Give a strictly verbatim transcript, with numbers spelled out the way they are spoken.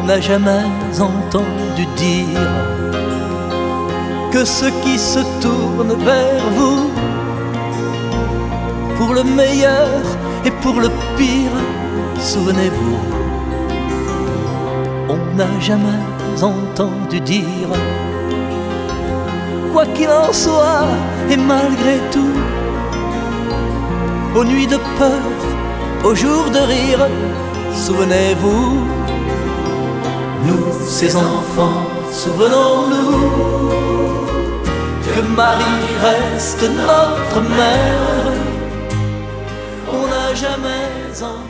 n'a jamais entendu dire que ceux qui se tournent vers vous, pour le meilleur et pour le pire, souvenez-vous, on n'a jamais entendu dire, quoi qu'il en soit et malgré tout, aux nuits de peur, aux jours de rire, souvenez-vous, nous ces enfants, souvenons-nous que Marie reste notre mère. On n'a jamais entendu